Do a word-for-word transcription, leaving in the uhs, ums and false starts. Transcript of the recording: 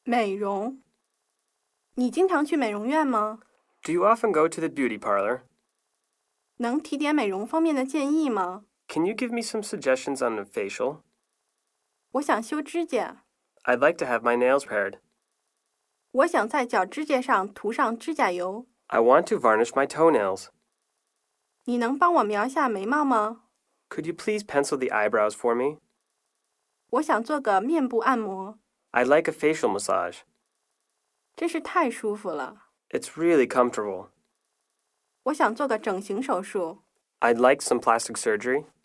美容。你经常去美容院吗？ Do you often go to the beauty parlor? 能提点美容方面的建议吗？ Can you give me some suggestions on a facial? 我想修指甲。 I'd like to have my nails pared. 我想在脚指甲上涂上指甲油。 I want to varnish my toenails. 你能帮我描下眉毛吗？ Could you please pencil the eyebrows for me? 我想做个面部按摩。 I'd like a facial massage. 真是太舒服了。 It's really comfortable. 我想做个整形手术。 I'd like some plastic surgery.